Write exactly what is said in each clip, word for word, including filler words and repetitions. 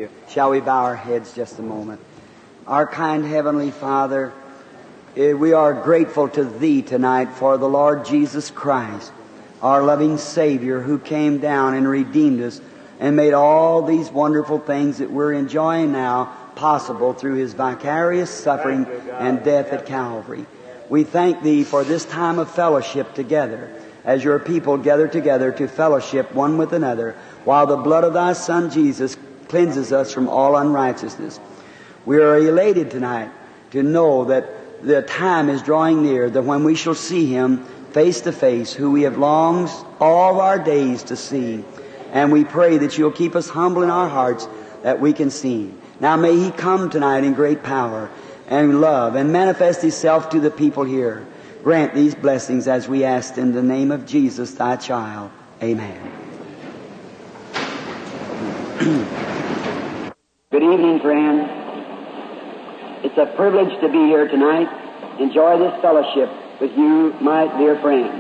you. Shall we bow our heads just a moment? Our kind Heavenly Father, eh, we are grateful to Thee tonight for the Lord Jesus Christ, our loving Savior, who came down and redeemed us and made all these wonderful things that we're enjoying now possible through His vicarious suffering and death at Calvary. We thank Thee for this time of fellowship together, as Your people gather together to fellowship one with another, while the blood of Thy Son Jesus cleanses us from all unrighteousness. We are elated tonight to know that the time is drawing near, that when we shall see Him face to face, who we have longed all of our days to see. And we pray that You'll keep us humble in our hearts that we can see Him. Now may He come tonight in great power and love and manifest Himself to the people here. Grant these blessings as we ask in the name of Jesus, Thy child. Amen. Good evening, friends. It's a privilege to be here tonight. Enjoy this fellowship with you, my dear friends.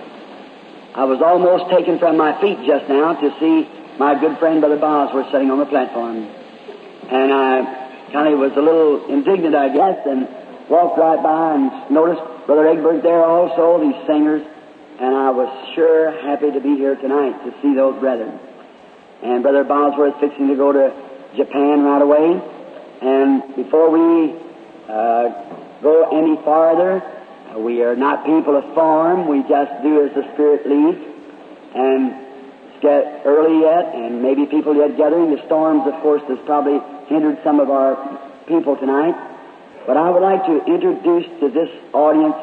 I was almost taken from my feet just now to see my good friend Brother Bosworth sitting on the platform. And I kind of was a little indignant, I guess, and walked right by and noticed Brother Egbert there also, these singers. And I was sure happy to be here tonight to see those brethren. And Brother Bosworth fixing to go to Japan right away. And before we uh, go any farther, we are not people of form. We just do as the Spirit leads. And it's get early yet, and maybe people yet gathering. The storms, of course, has probably hindered some of our people tonight. But I would like to introduce to this audience,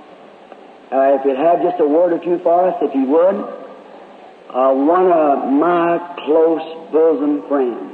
uh, if you'd have just a word or two for us, if you would, uh, one of my close bosom friends,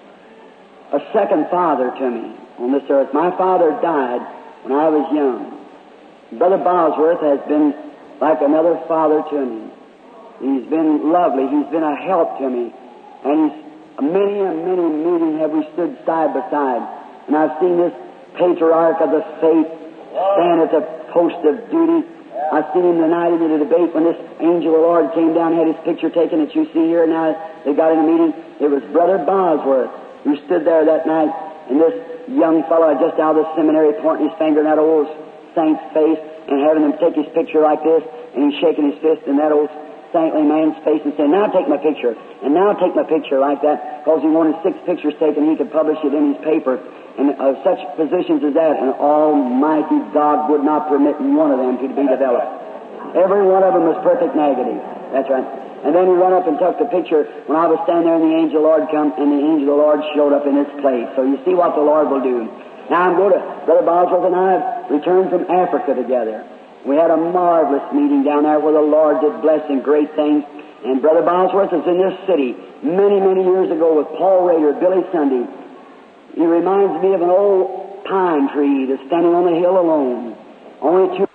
a second father to me on this earth. My father died when I was young. Brother Bosworth has been like another father to me. He's been lovely. He's been a help to me. And he's many and many meetings have we stood side by side. And I've seen this patriarch of the faith stand at the post of duty. I've seen him tonight in the debate when this angel of the Lord came down, had his picture taken that you see here. Now they got in a meeting. It was Brother Bosworth who stood there that night. And this young fellow just out of the seminary pointing his finger in that old saint's face and having him take his picture like this, and he's shaking his fist in that old saintly man's face and saying, now take my picture, and now take my picture like that, because he wanted six pictures taken, he could publish it in his paper. And of such positions as that, and Almighty God would not permit one of them to be developed. Every one of them was perfect negative. That's right. And then he went up and took the picture when I was standing there, and the angel of the Lord come, and the angel of the Lord showed up in his place. So you see what the Lord will do. Now I'm going to, Brother Bosworth and I have returned from Africa together. We had a marvelous meeting down there where the Lord did bless and great things. And Brother Bosworth was in this city many, many years ago with Paul Rader, Billy Sunday. He reminds me of an old pine tree that's standing on the hill alone. Only two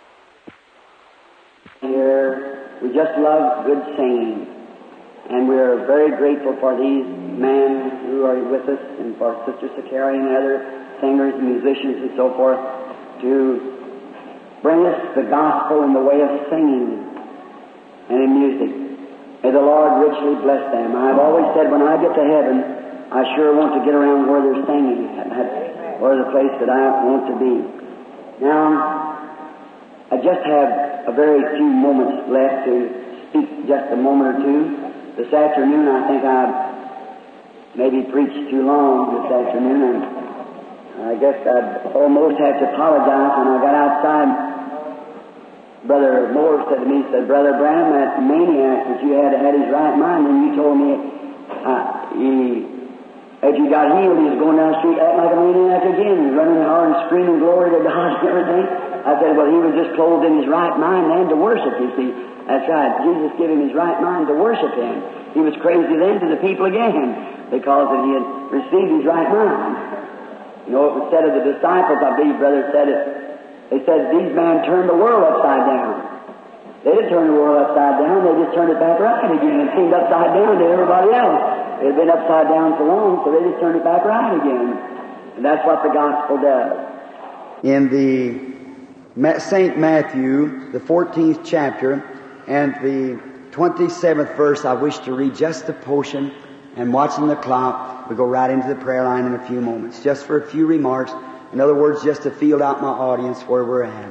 here. We just love good singing. And we are very grateful for these men who are with us, and for Sister Sakari and other singers and musicians and so forth, to bring us the gospel in the way of singing and in music. May the Lord richly bless them. I've always said when I get to heaven, I sure want to get around where they're singing. That's where the place that I want to be. Now, I just have a very few moments left to speak just a moment or two. This afternoon, I think I've maybe preached too long this afternoon, and I guess I'd almost have to apologize. When I got outside, Brother Moore said to me, he said, Brother Branham, that maniac that you had had his right mind, and you told me uh, he, as you got healed, he was going down the street acting like a maniac again, running hard and screaming glory to God and everything. I said, well, he was just clothed in his right mind and to worship, you see. That's right. Jesus gave him his right mind to worship him. He was crazy then to the people again because he had received his right mind. You know, it was said of the disciples, I believe, brother, said it. They said these men turned the world upside down. They didn't turn the world upside down. They just turned it back right again. It seemed upside down to everybody else. It had been upside down so long, so they just turned it back right again. And that's what the gospel does. In the Saint Matthew, the fourteenth chapter, and the twenty-seventh verse, I wish to read just a portion, and watching the clock. We go right into the prayer line in a few moments, just for a few remarks. In other words, just to feel out my audience where we're at.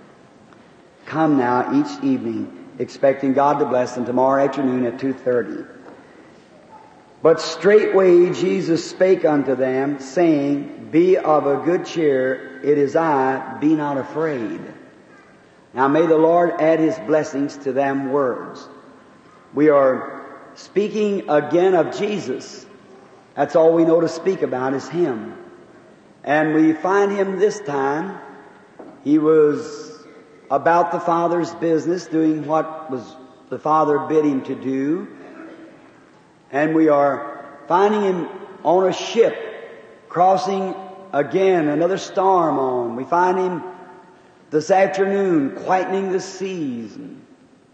Come now each evening, expecting God to bless them tomorrow afternoon at two thirty. But straightway Jesus spake unto them, saying, Be of a good cheer, it is I, be not afraid. Now may the Lord add His blessings to them words. We are speaking again of Jesus. That's all we know to speak about is Him. And we find Him this time. He was about the Father's business, doing what was the Father bid Him to do. And we are finding Him on a ship, crossing again, another storm on. We find Him this afternoon quietening the seas and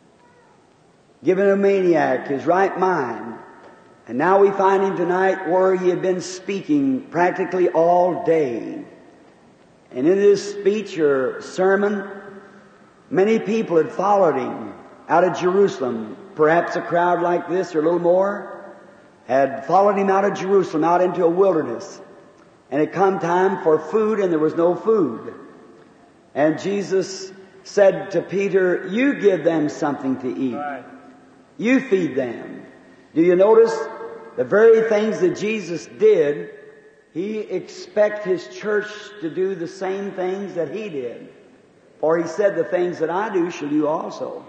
giving a maniac his right mind. And now we find Him tonight where He had been speaking practically all day. And in His speech or sermon, many people had followed Him out of Jerusalem. Perhaps a crowd like this or a little more had followed Him out of Jerusalem, out into a wilderness. And it come time for food, and there was no food. And Jesus said to Peter, You give them something to eat. Right. You feed them. Do you notice the very things that Jesus did, He expects His church to do the same things that He did. For He said, The things that I do shall you also.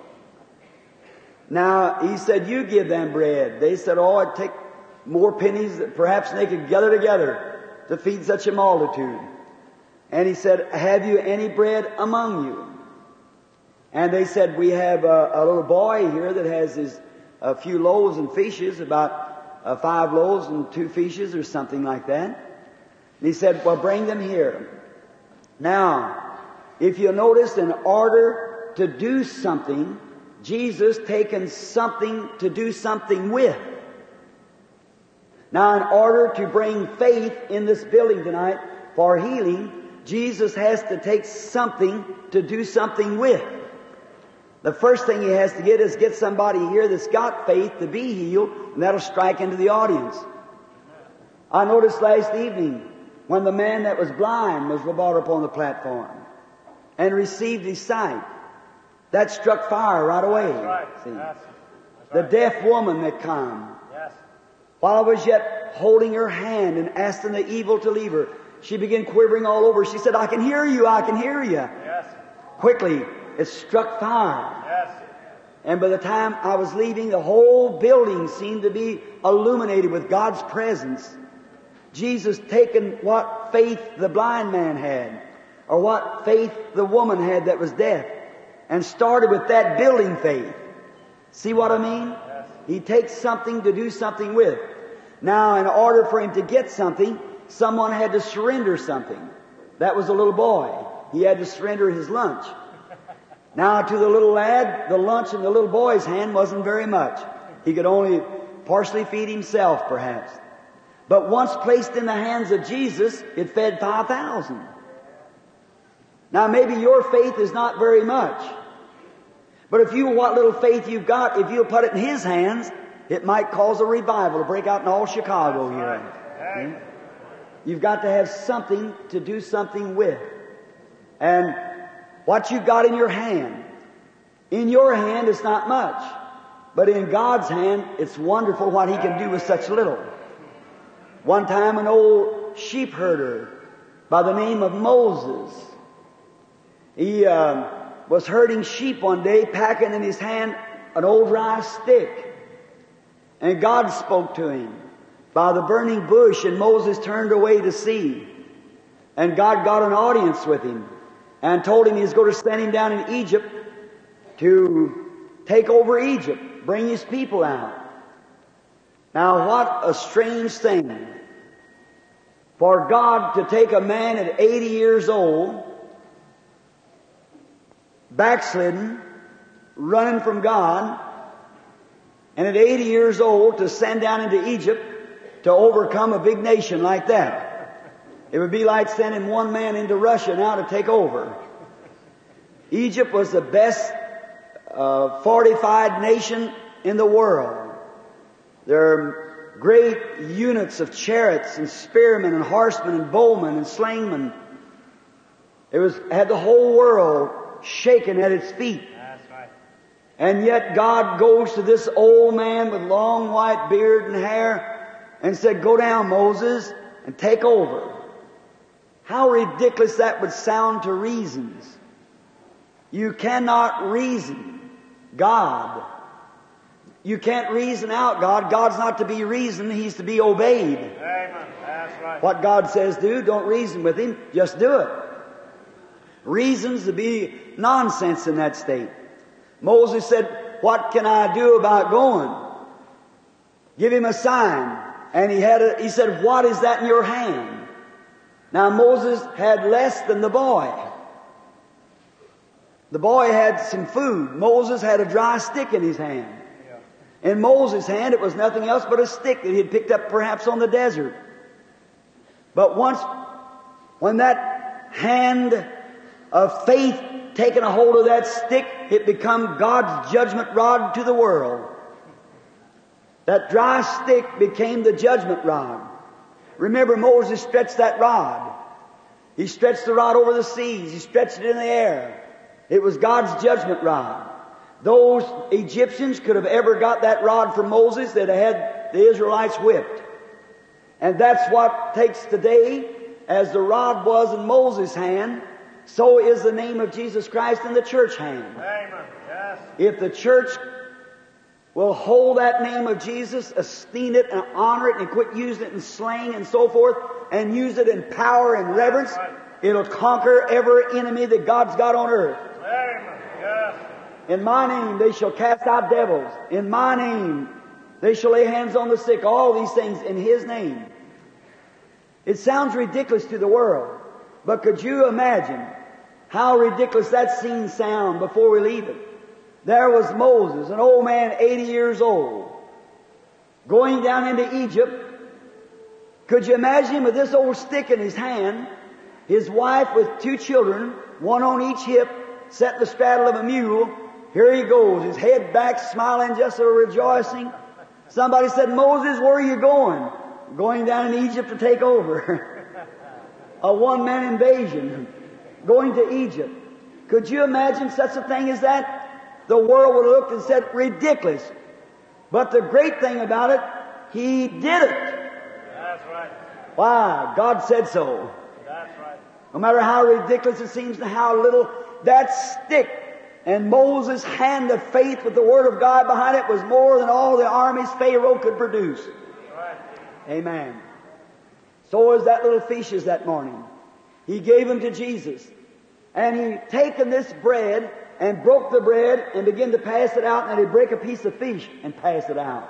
Now, He said, You give them bread. They said, Oh, it'd take more pennies that perhaps they could gather together to feed such a multitude. And He said, Have you any bread among you? And they said, We have a, a little boy here that has his, a few loaves and fishes, about uh, five loaves and two fishes or something like that. And He said, Well, bring them here. Now, if you notice, in order to do something, Jesus taken something to do something with. Now, in order to bring faith in this building tonight for healing, Jesus has to take something to do something with. The first thing He has to get is get somebody here that's got faith to be healed, and that'll strike into the audience. I noticed last evening when the man that was blind was brought up on the platform and received his sight. That struck fire right away. That's right. See? Yes. That's right. The deaf woman that come. Yes. While I was yet holding her hand and asking the evil to leave her, she began quivering all over. She said, I can hear you, I can hear you. Yes. Quickly, it struck fire. Yes. And by the time I was leaving, the whole building seemed to be illuminated with God's presence. Jesus taken what faith the blind man had, or what faith the woman had that was deaf, and started with that building faith. See what I mean? Yes. He takes something to do something with. Now, in order for him to get something, someone had to surrender something. That was a little boy. He had to surrender his lunch. Now, to the little lad, the lunch in the little boy's hand wasn't very much. He could only partially feed himself, perhaps. But once placed in the hands of Jesus, it fed five thousand. Now, maybe your faith is not very much. But if you, what little faith you've got, if you'll put it in His hands, it might cause a revival to break out in all Chicago here. Hmm? You've got to have something to do something with. And what you've got in your hand, in your hand it's not much. But in God's hand, it's wonderful what He can do with such little. One time an old sheep herder by the name of Moses, he uh, was herding sheep one day, packing in his hand an old dry stick. And God spoke to him by the burning bush, and Moses turned away to see. And God got an audience with him and told him He's going to send him down in Egypt to take over Egypt, bring His people out. Now, what a strange thing for God to take a man at eighty years old, backslidden, running from God, and at eighty years old to send down into Egypt to overcome a big nation like that. It would be like sending one man into Russia now to take over. Egypt was the best uh, fortified nation in the world. Their great units of chariots and spearmen and horsemen and bowmen and slingmen. It was, had the whole world shaken at its feet. That's right. And yet God goes to this old man with long white beard and hair and said, "Go down, Moses, and take over." How ridiculous that would sound to reasons. You cannot reason God. You can't reason out God. God's not to be reasoned. He's to be obeyed. Amen. That's right. What God says do, don't reason with Him. Just do it. Reasons to be nonsense in that state. Moses said, "What can I do about going?" Give him a sign. And he had a, he said, "What is that in your hand?" Now Moses had less than the boy. The boy had some food. Moses had a dry stick in his hand. In Moses' hand, it was nothing else but a stick that he had picked up perhaps on the desert. But once, when that hand of faith taken a hold of that stick, it became God's judgment rod to the world. That dry stick became the judgment rod. Remember, Moses stretched that rod. He stretched the rod over the seas. He stretched it in the air. It was God's judgment rod. Those Egyptians could have ever got that rod from Moses, they'd have had the Israelites whipped. And that's what takes today, as the rod was in Moses' hand, so is the name of Jesus Christ in the church hand. Amen. Yes. If the church will hold that name of Jesus, esteem it and honor it and quit using it in slang and so forth, and use it in power and reverence, it'll conquer every enemy that God's got on earth. Amen. Yes. In my name they shall cast out devils. In my name they shall lay hands on the sick. All these things in His name. It sounds ridiculous to the world, but could you imagine how ridiculous that scene sound before we leave it? There was Moses, an old man, eighty years old, going down into Egypt. Could you imagine him with this old stick in his hand, his wife with two children, one on each hip, set in the straddle of a mule? Here he goes, his head back, smiling, just a rejoicing. Somebody said, "Moses, where are you going?" "Going down in Egypt to take over." A one-man invasion, going to Egypt. Could you imagine such a thing as that? The world would have looked and said, ridiculous. But the great thing about it, He did it. That's right. Why? God said so. That's right. No matter how ridiculous it seems and how little, that stick and Moses' hand of faith with the Word of God behind it was more than all the armies Pharaoh could produce. Right. Amen. So was that little fishes that morning. He gave them to Jesus. And He taken this bread and broke the bread and began to pass it out, and He'd break a piece of fish and pass it out.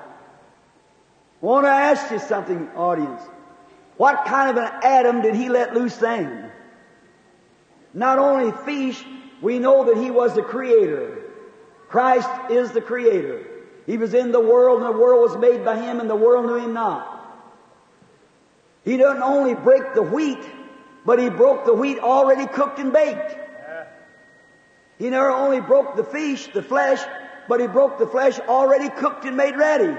I want to ask you something, audience. What kind of an Adam did He let loose then? Not only fish, we know that He was the Creator. Christ is the Creator. He was in the world, and the world was made by Him, and the world knew Him not. He doesn't only break the wheat, but He broke the wheat already cooked and baked. He never only broke the fish, the flesh, but He broke the flesh already cooked and made ready.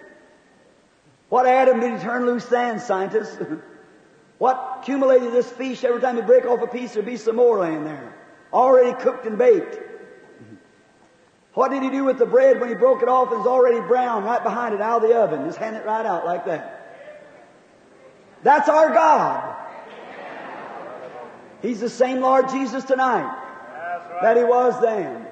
What Adam did He turn loose then, scientists? What accumulated this fish? Every time you break off a piece, there'd be some more laying there, already cooked and baked. What did He do with the bread when He broke it off and it's already brown right behind it out of the oven? Just hand it right out like that. That's our God. He's the same Lord Jesus tonight that He was then.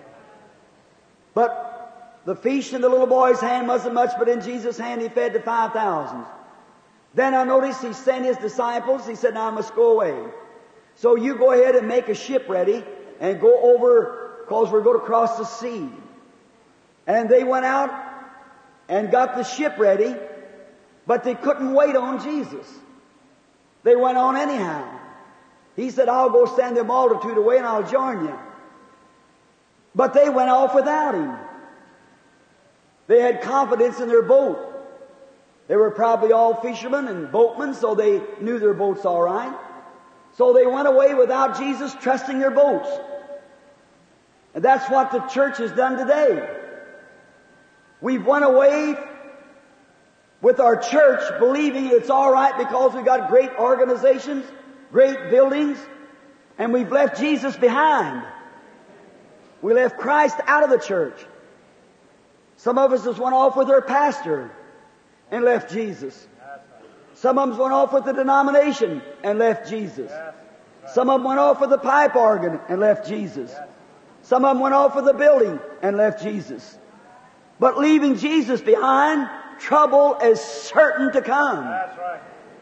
But the fish in the little boy's hand wasn't much, but in Jesus' hand He fed the five thousand. Then I noticed He sent His disciples. He said, "Now I must go away. So you go ahead and make a ship ready and go over, because we're going to cross the sea." And they went out and got the ship ready, but they couldn't wait on Jesus. They went on anyhow. He said, "I'll go send the multitude away and I'll join you." But they went off without Him. They had confidence in their boat. They were probably all fishermen and boatmen, so they knew their boats all right. So they went away without Jesus, trusting their boats. And that's what the church has done today. We've went away with our church believing it's all right because we've got great organizations, great buildings, and we've left Jesus behind. We left Christ out of the church. Some of us just went off with their pastor and left Jesus. Some of them went off with the denomination and left Jesus. Some of them went off with the pipe organ and left Jesus. Some of them went off with the building and left Jesus. But leaving Jesus behind, trouble is certain to come. That's right.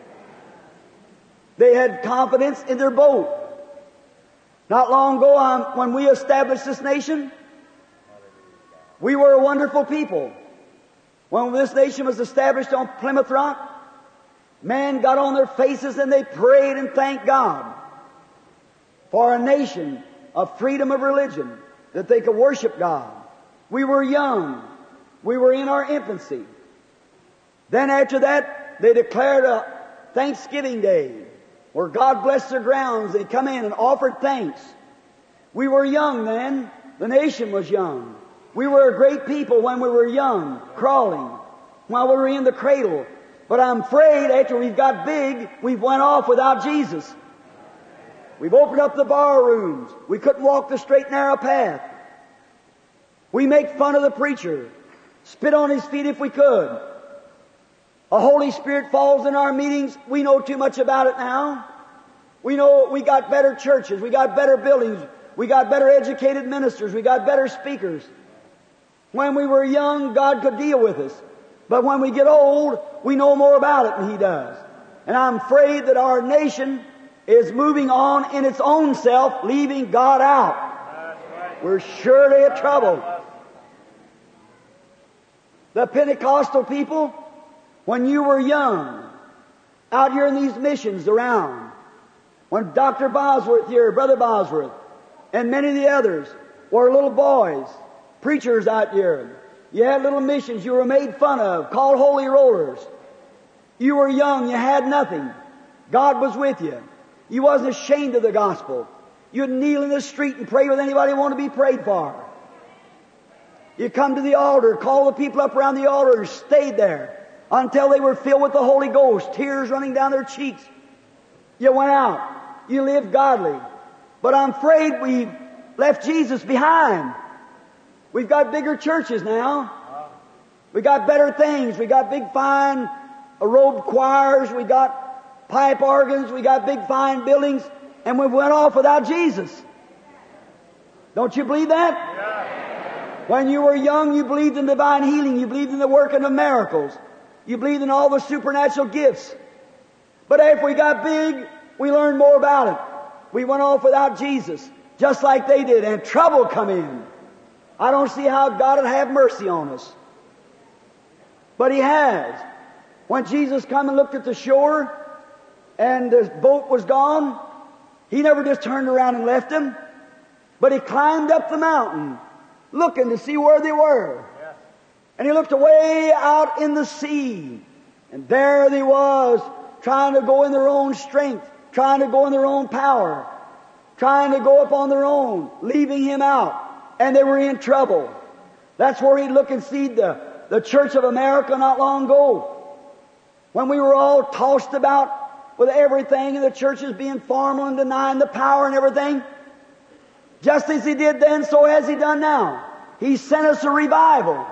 They had confidence in their boat. Not long ago, um, when we established this nation, we were a wonderful people. When this nation was established on Plymouth Rock, men got on their faces and they prayed and thanked God for a nation of freedom of religion, that they could worship God. We were young. We were in our infancy. Then after that, they declared a Thanksgiving Day, where God blessed their grounds. They come in and offered thanks. We were young then. The nation was young. We were a great people when we were young, crawling, while we were in the cradle. But I'm afraid after we've got big, we've went off without Jesus. We've opened up the bar rooms. We couldn't walk the straight narrow path. We make fun of the preacher, spit on his feet if we could. A Holy Spirit falls in our meetings. We know too much about it now. We know we got better churches. We got better buildings. We got better educated ministers. We got better speakers. When we were young, God could deal with us. But when we get old, we know more about it than He does. And I'm afraid that our nation is moving on in its own self, leaving God out. We're surely in trouble. The Pentecostal people, when you were young, out here in these missions around, when Doctor Bosworth here, Brother Bosworth, and many of the others were little boys, preachers out here. You had little missions you were made fun of, called holy rollers. You were young, you had nothing. God was with you. You wasn't ashamed of the gospel. You'd kneel in the street and pray with anybody who wanted to be prayed for. You come to the altar, call the people up around the altar and stayed there until they were filled with the Holy Ghost, tears running down their cheeks. You went out. You lived godly. But I'm afraid we left Jesus behind. We've got bigger churches now. We got better things. We got big fine robed choirs. We got pipe organs. We got big fine buildings. And we went off without Jesus. Don't you believe that? Yeah. When you were young, you believed in divine healing. You believed in the working of miracles. You believed in all the supernatural gifts. But after we got big, we learned more about it. We went off without Jesus, just like they did, and trouble come in. I don't see how God would have mercy on us. But He has. When Jesus come and looked at the shore, and the boat was gone, He never just turned around and left them, but He climbed up the mountain, looking to see where they were. Yes. And He looked away out in the sea, and there they was, trying to go in their own strength, trying to go in their own power, trying to go up on their own, leaving Him out. And they were in trouble. That's where He'd look and see the, the Church of America not long ago. When we were all tossed about with everything and the churches being formal and denying the power and everything. Just as He did then, so has He done now. He sent us a revival.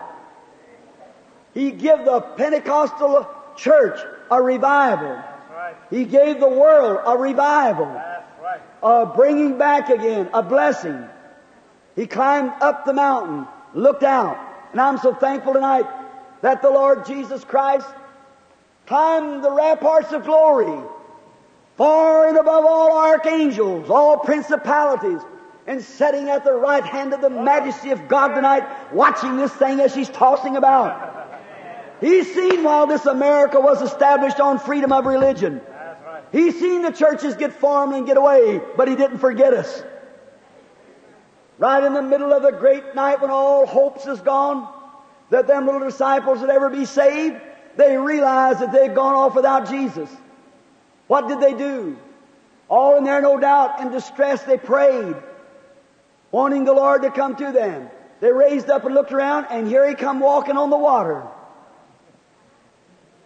He gave the Pentecostal church a revival. That's right. He gave the world a revival. That's right. A bringing back again, a blessing. He climbed up the mountain, looked out. And I'm so thankful tonight that the Lord Jesus Christ climbed the ramparts of glory, far and above all archangels, all principalities, and sitting at the right hand of the majesty of God tonight, watching this thing as she's tossing about. He's seen while this America was established on freedom of religion. That's right. He's seen the churches get formed and get away, but He didn't forget us. Right in the middle of the great night when all hopes is gone, that them little disciples would ever be saved, they realized that they'd gone off without Jesus. What did they do? All in there, no doubt, in distress, they prayed, wanting the Lord to come to them. They raised up and looked around, and here He come walking on the water.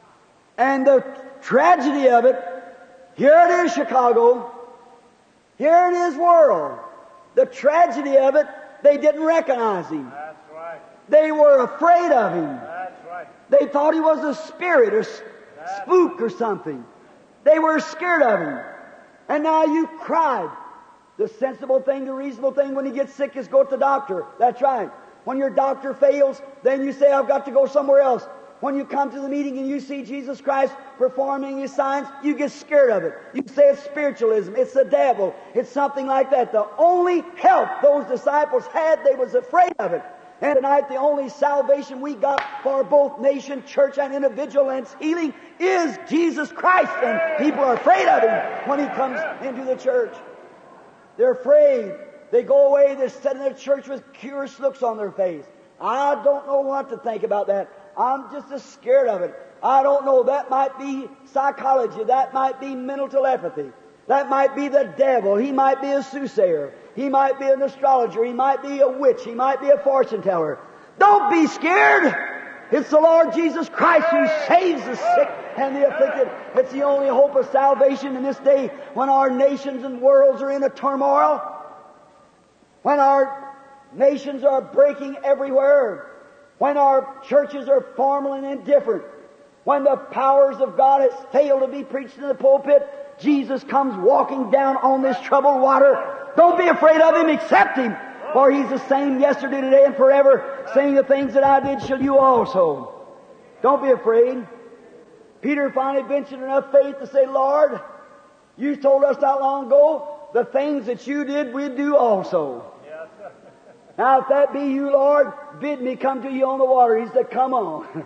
And the tragedy of it, here it is, Chicago. Here it is, world. The tragedy of it, they didn't recognize Him. That's right. They were afraid of Him. That's right. They thought He was a spirit or s- spook or something. They were scared of Him. And now you cried. The sensible thing, the reasonable thing when you get sick is go to the doctor. That's right. When your doctor fails, then you say, I've got to go somewhere else. When you come to the meeting and you see Jesus Christ performing His signs, you get scared of it. You say it's spiritualism, it's the devil, it's something like that. The only help those disciples had, they was afraid of it. And tonight the only salvation we got for both nation, church, and individual and healing is Jesus Christ. And people are afraid of Him when He comes into the church. They're afraid. They go away, they sit in their church with curious looks on their face. I don't know what to think about that. I'm just as scared of it. I don't know. That might be psychology. That might be mental telepathy. That might be the devil. He might be a soothsayer. He might be an astrologer. He might be a witch. He might be a fortune teller. Don't be scared. It's the Lord Jesus Christ who saves the sick and the afflicted. It's the only hope of salvation in this day when our nations and worlds are in a turmoil. When our nations are breaking everywhere. When our churches are formal and indifferent. When the powers of God has failed to be preached in the pulpit. Jesus comes walking down on this troubled water. Don't be afraid of Him, accept Him. For He's the same yesterday, today, and forever. Saying the things that I did shall you also. Don't be afraid. Peter finally ventured enough faith to say, Lord, You told us not long ago, the things that You did, we'd do also. Yes, sir. Now if that be You, Lord, bid me come to You on the water. He said, come on.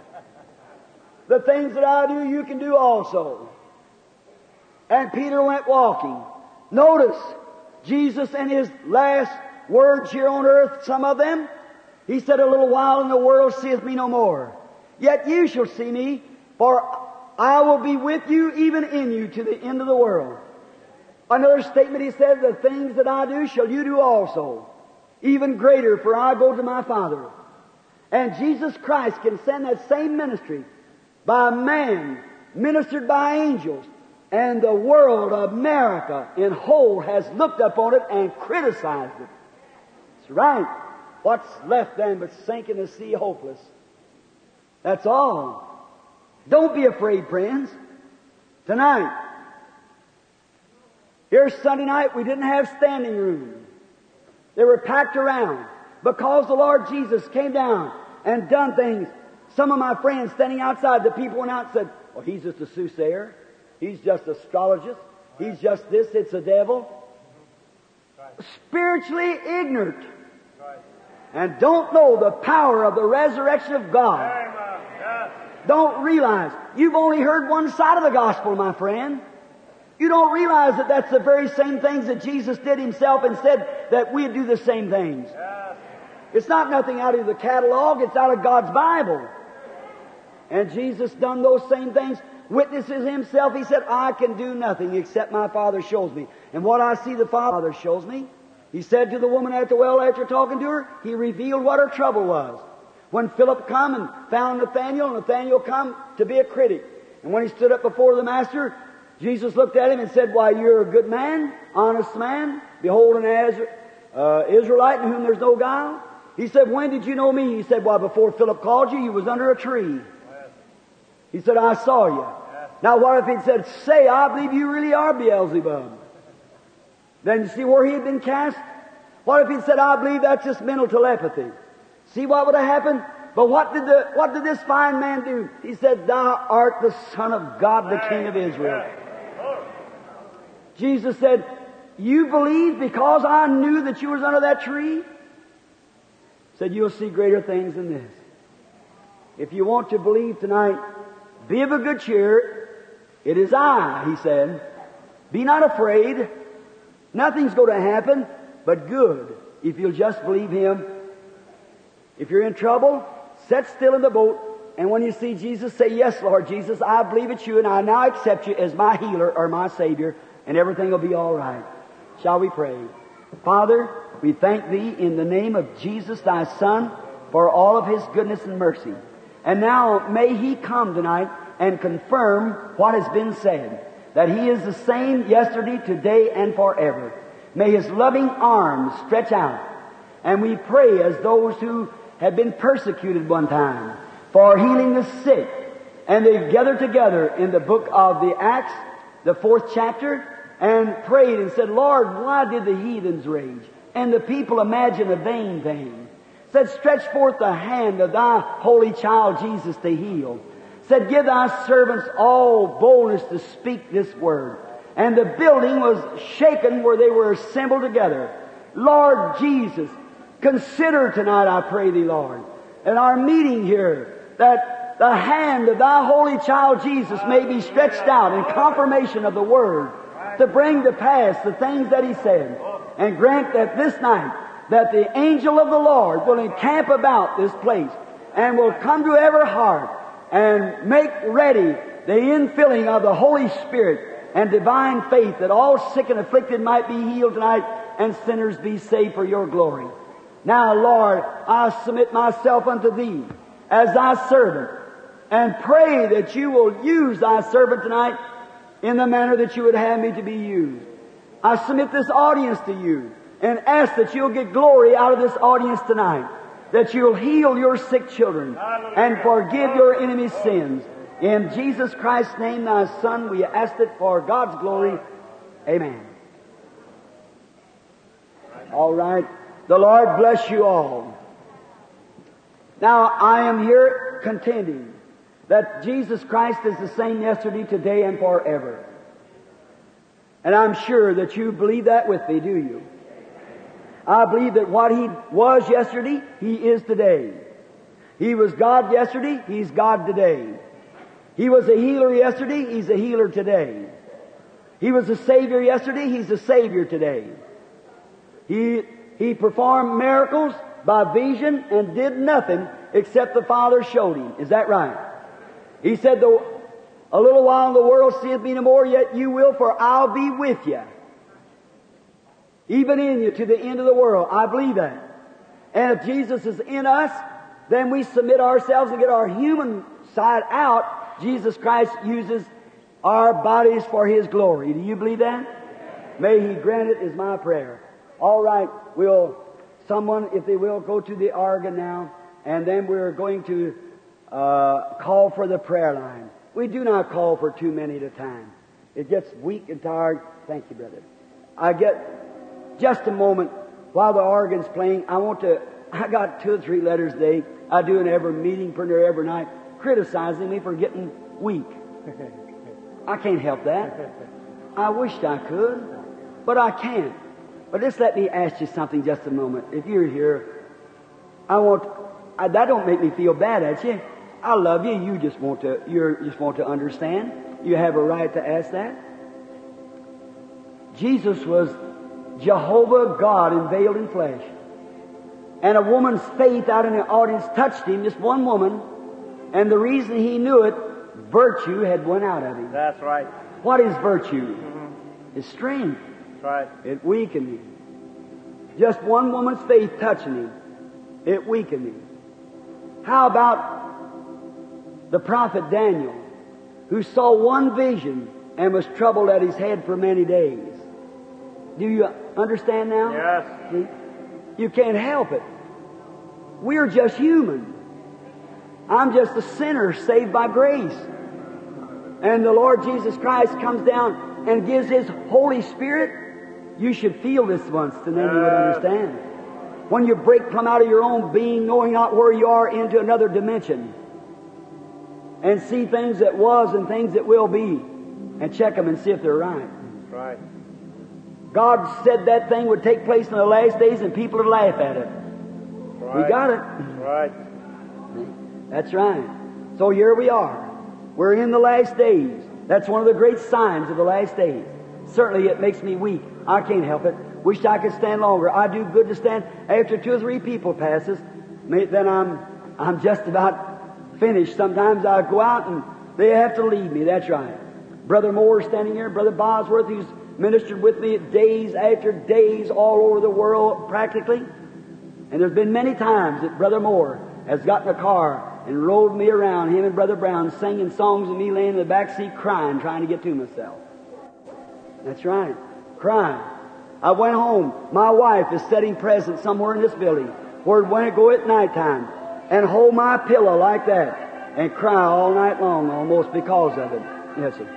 The things that I do, You can do also. And Peter went walking. Notice, Jesus in His last words here on earth, some of them, He said, a little while and the world seeth me no more. Yet you shall see me, for I will be with you, even in you, to the end of the world. Another statement He said, the things that I do shall you do also. Even greater, for I go to my Father. And Jesus Christ can send that same ministry by man, ministered by angels. And the world, America in whole, has looked upon it and criticized it. That's right. What's left then but sink in the sea hopeless? That's all. Don't be afraid, friends. Tonight, here's Sunday night, we didn't have standing room. They were packed around. Because the Lord Jesus came down and done things, some of my friends standing outside, the people went out and said, well, He's just a soothsayer. He's just an astrologist. He's just this. It's a devil. Right. Spiritually ignorant. Right. And don't know the power of the resurrection of God. Amen. Yes. Don't realize. You've only heard one side of the gospel, my friend. You don't realize that that's the very same things that Jesus did Himself and said that we'd do the same things. Yes. It's not nothing out of the catalog. It's out of God's Bible. And Jesus done those same things. Witnesses Himself. He said, I can do nothing except my Father shows me. And what I see the Father shows me. He said to the woman at the well after talking to her, He revealed what her trouble was. When Philip come and found Nathanael, Nathanael come to be a critic. And when he stood up before the Master, Jesus looked at him and said, why, you're a good man, honest man, behold an Az- uh, Israelite in whom there's no guile. He said, when did you know me? He said, why, before Philip called you, you was under a tree. He said, I saw you. Now what if he'd said, say, I believe you really are Beelzebub? Then you see where he had been cast? What if he'd said, I believe that's just mental telepathy? See what would have happened? But what did the, what did this fine man do? He said, thou art the Son of God, the King of Israel. Jesus said, you believe because I knew that you was under that tree? Said, you'll see greater things than this. If you want to believe tonight, be of a good cheer. It is I, He said. Be not afraid. Nothing's going to happen but good if you'll just believe Him. If you're in trouble, sit still in the boat, and when you see Jesus, say, yes, Lord Jesus, I believe it's You, and I now accept You as my healer or my Savior, and everything will be all right. Shall we pray? Father, we thank Thee in the name of Jesus, Thy Son, for all of His goodness and mercy. And now may He come tonight and confirm what has been said, that He is the same yesterday, today, and forever. May His loving arms stretch out. And we pray as those who have been persecuted one time for healing the sick. And they've gathered together in the book of the Acts, the fourth chapter, and prayed and said, Lord, why did the heathens rage? And the people imagine a vain thing. Said, stretch forth the hand of thy holy child Jesus to heal. Said, give thy servants all boldness to speak this word. And the building was shaken where they were assembled together. Lord Jesus, consider tonight, I pray thee, Lord, in our meeting here, that the hand of thy holy child Jesus may be stretched out in confirmation of the word to bring to pass the things that He said. And grant that this night, that the angel of the Lord will encamp about this place and will come to every heart and make ready the infilling of the Holy Spirit and divine faith, that all sick and afflicted might be healed tonight and sinners be saved for Your glory. Now, Lord, I submit myself unto Thee as Thy servant and pray that You will use Thy servant tonight in the manner that You would have me to be used. I submit this audience to You and ask that You'll get glory out of this audience tonight, that You'll heal Your sick children and forgive Your enemies' sins. In Jesus Christ's name, Thy Son, we ask it for God's glory. Amen. All right. The Lord bless you all. Now, I am here contending that Jesus Christ is the same yesterday, today, and forever. And I'm sure that you believe that with me, do you? I believe that what He was yesterday, He is today. He was God yesterday, He's God today. He was a healer yesterday, He's a healer today. He was a Savior yesterday, He's a Savior today. He, he performed miracles by vision and did nothing except the Father showed Him. Is that right? He said, "Though a little while the world seeth me no more, yet you will, for I'll be with you. Even in you to the end of the world." I believe that. And if Jesus is in us, then we submit ourselves and get our human side out. Jesus Christ uses our bodies for His glory. Do you believe that? May He grant it, is my prayer. All right, we'll, someone, if they will, go to the organ now, and then we're going to uh, call for the prayer line. We do not call for too many at a time. It gets weak and tired. Thank you, brother. I get just a moment while the organ's playing. I want to, I got two or three letters today. I do in every meeting, pretty near every night, criticizing me for getting weak. I can't help that. I wished I could, but I can't. But just let me ask you something just a moment. If you're here, I want, I, that don't make me feel bad at you. I love you. You just want to, you just want to understand. You have a right to ask that. Jesus was Jehovah God unveiled in flesh. And a woman's faith out in the audience touched Him, just one woman. And the reason He knew it, virtue had went out of Him. That's right. What is virtue? Mm-hmm. It's strength. That's right. It weakened Him. Just one woman's faith touching Him, it weakened Him. How about the prophet Daniel, who saw one vision and was troubled at his head for many days? Do you understand now? Yes. See? You can't help it. We're just human. I'm just a sinner saved by grace. And the Lord Jesus Christ comes down and gives His Holy Spirit. You should feel this once, and then you would understand. When you break from out of your own being, knowing not where you are, into another dimension, and see things that was and things that will be, and check them and see if they're right. That's right. God said that thing would take place in the last days, and people would laugh at it. Right. We got it. That's right. That's right. So here we are. We're in the last days. That's one of the great signs of the last days. Certainly it makes me weak. I can't help it. Wish I could stand longer. I do good to stand. After two or three people passes, then I'm I'm just about finished. Sometimes I go out and they have to leave me. That's right. Brother Moore standing here, Brother Bosworth, who's ministered with me days after days all over the world practically. And there's been many times that Brother Moore has gotten a car and rolled me around, him and Brother Brown, singing songs and me laying in the back seat crying, trying to get to myself. That's right, crying. I went home. My wife is setting present somewhere in this building where when it go at nighttime and hold my pillow like that and cry all night long almost because of it. Yes, sir.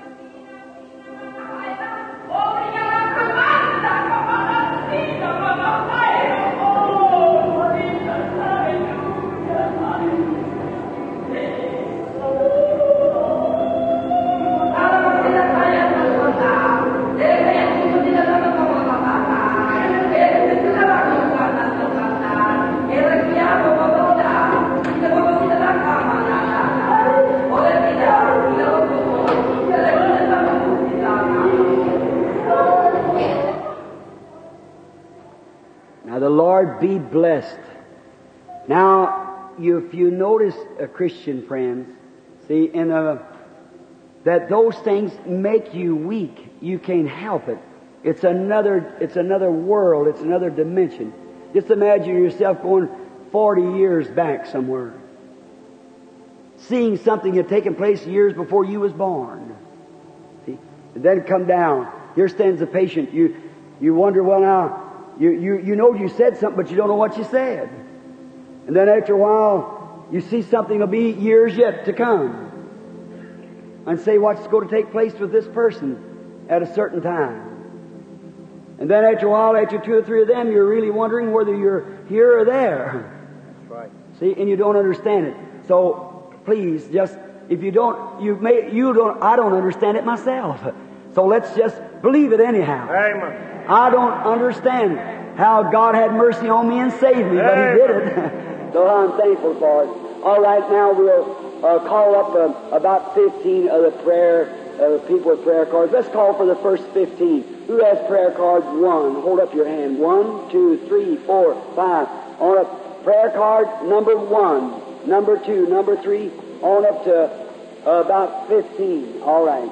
The Lord be blessed. Now, you, if you notice, uh, Christian friends, see, in a, that those things make you weak. You can't help it. It's another, it's another world. It's another dimension. Just imagine yourself going forty years back somewhere, seeing something had taken place years before you was born. See, and then come down. Here stands a patient. You, you wonder, well, now. You, you, you know you said something, but you don't know what you said. And then after a while, you see something will be years yet to come. And say what's going to take place with this person at a certain time. And then after a while, after two or three of them, you're really wondering whether you're here or there. That's right. See, and you don't understand it. So, please, just, if you don't, you may, you don't, I don't understand it myself. So let's just believe it anyhow. Amen. I don't understand how God had mercy on me and saved me, but He did it. So I'm thankful for it. All right, now we'll uh, call up uh, about fifteen of the prayer uh, people with prayer cards. Let's call for the first fifteen. Who has prayer cards? One. Hold up your hand. One, two, three, four, five. On up. Prayer card number one, number two, number three, on up to uh, about fifteen. All right.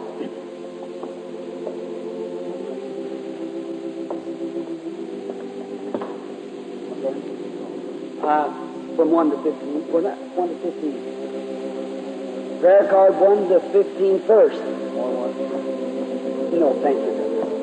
Uh, from one to fifteen. Was that one to fifteen? Prayer card one to fifteen first. No, thank you.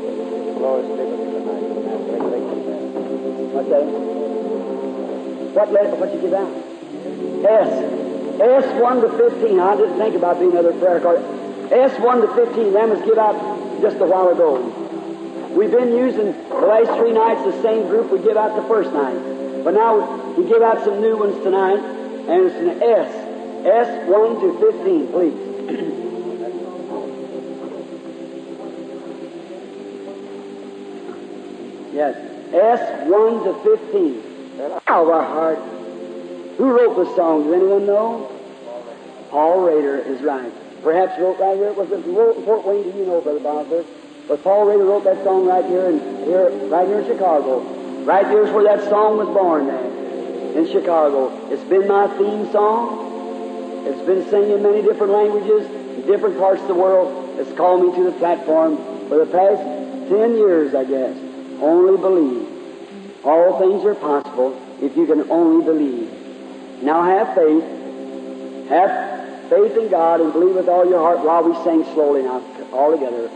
What's that? What letter? What you give out? S. S one to fifteen. I didn't think about being another prayer card. S one to fifteen. That was give out just a while ago. We've been using the last three nights the same group we give out the first night. But now we give out some new ones tonight, and it's an S. S one to fifteen, please. Yes, S one to fifteen. Oh, our heart. Who wrote the song? Does anyone know? Paul Rader is right. Perhaps wrote right here. Was it Fort Wayne? Do you know, Brother Bosworth? But Paul Rader wrote that song right here, in, here, right here in Chicago. Right here is where that song was born there, in Chicago. It's been my theme song. It's been sung in many different languages, in different parts of the world. It's called me to the platform for the past ten years, I guess. Only believe. All things are possible if you can only believe. Now have faith. Have faith in God and believe with all your heart while we sing slowly now, all together.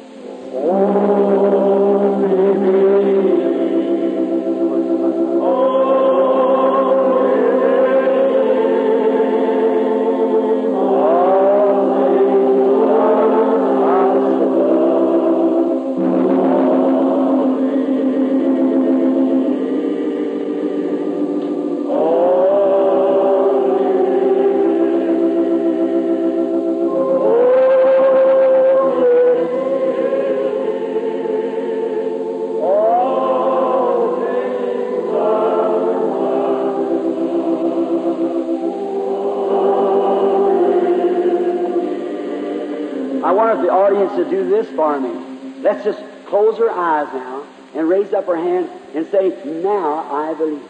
To do this for me. Let's just close our eyes now and raise up our hand and say, now I believe.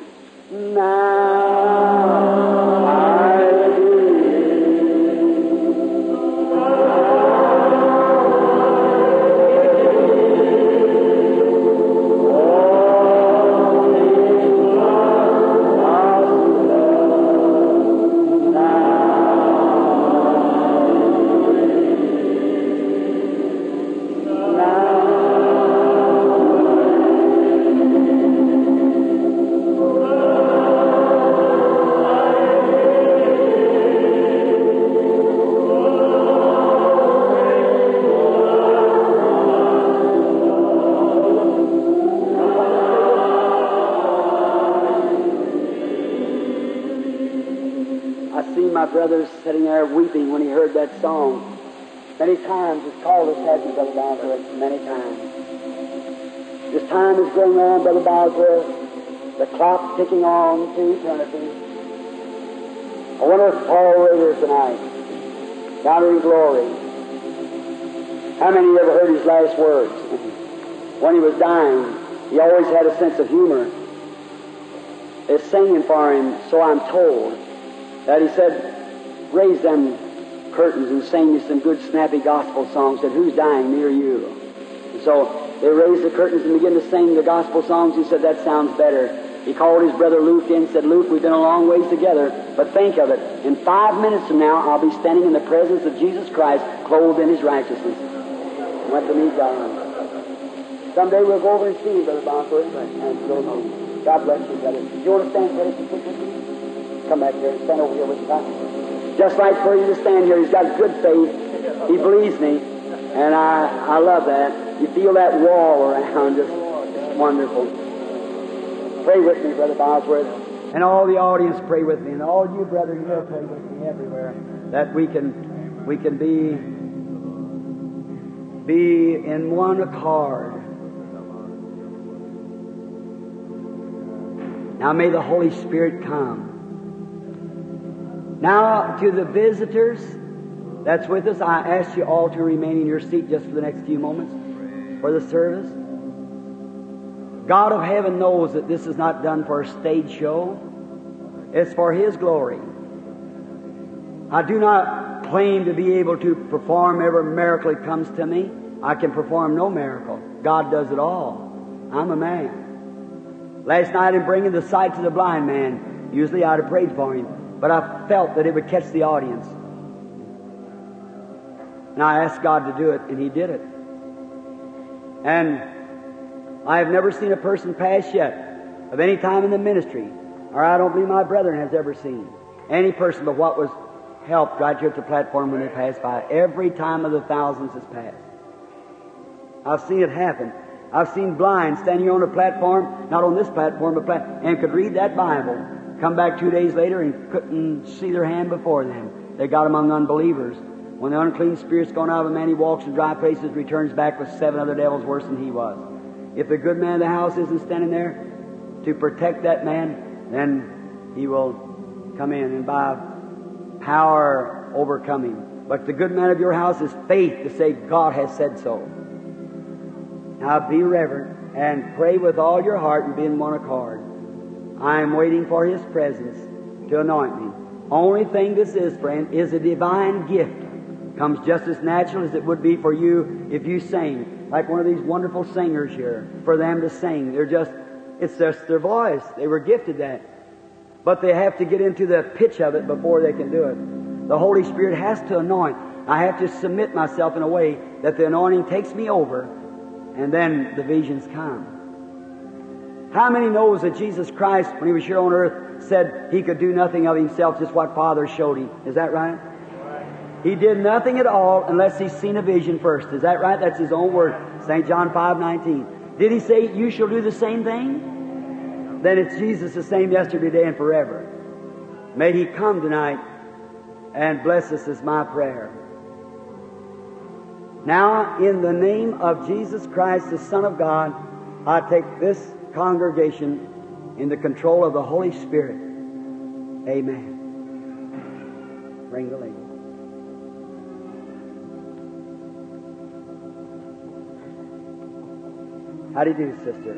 Now I believe. All things are possible. Now brother's sitting there weeping when he heard that song. Many times it's called us, hasn't it, Brother Bosworth? Many times. This time is going on, Brother Bosworth. The clock ticking on to eternity. I wonder if Paul were here tonight, down in glory. How many ever heard his last words? When he was dying, he always had a sense of humor. It's singing for him, so I'm told, that he said, raise them curtains and sing me some good snappy gospel songs. Said, who's dying near you? And so they raised the curtains and began to sing the gospel songs. He said, that sounds better. He called his brother Luke in and said, Luke, we've been a long ways together, but think of it. In five minutes from now, I'll be standing in the presence of Jesus Christ, clothed in His righteousness. I went to meet God. Someday we'll go over and see him, Brother Bosworth, and go home. God bless you, brother. Do you want to stand here if you quick with me? Come back here and stand over here with you. Just like for you to stand here, he's got good faith. He believes me, and I, I love that. You feel that wall around us. It's wonderful. Pray with me, Brother Bosworth. And all the audience pray with me, and all you, brother, you will pray with me everywhere, that we can we can be be in one accord. Now may the Holy Spirit come. Now to the visitors that's with us, I ask you all to remain in your seat just for the next few moments for the service. God of heaven knows that this is not done for a stage show. It's for His glory. I do not claim to be able to perform every miracle that comes to me. I can perform no miracle. God does it all. I'm a man. Last night in bringing the sight to the blind man, usually I'd have prayed for him, but I felt that it would catch the audience. And I asked God to do it, and He did it. And I have never seen a person pass yet, of any time in the ministry, or I don't believe my brethren has ever seen, any person but what was helped right here at the platform when they passed by. Every time of the thousands has passed. I've seen it happen. I've seen blind standing on a platform, not on this platform, but plat- and could read that Bible, come back two days later and couldn't see their hand before them. They got among unbelievers. When the unclean spirit's gone out of a man, he walks in dry places, returns back with seven other devils worse than he was. If the good man of the house isn't standing there to protect that man, then he will come in and by power overcome him. But the good man of your house is faith to say, God has said so. Now be reverent and pray with all your heart and be in one accord. I am waiting for His presence to anoint me. Only thing this is, friend, is a divine gift. Comes just as natural as it would be for you if you sing. Like one of these wonderful singers here, for them to sing. They're just, it's just their voice. They were gifted that. But they have to get into the pitch of it before they can do it. The Holy Spirit has to anoint. I have to submit myself in a way that the anointing takes me over, and then the visions come. How many knows that Jesus Christ, when He was here on earth, said He could do nothing of Himself, just what Father showed Him? Is that right? He did nothing at all unless He's seen a vision first. Is that right? That's His own word. Saint John five nineteen. Did He say, you shall do the same thing? Then it's Jesus the same yesterday, today, and forever. May He come tonight and bless us is my prayer. Now, in the name of Jesus Christ, the Son of God, I take this congregation in the control of the Holy Spirit. Amen. Bring the lady. How do you do, sister?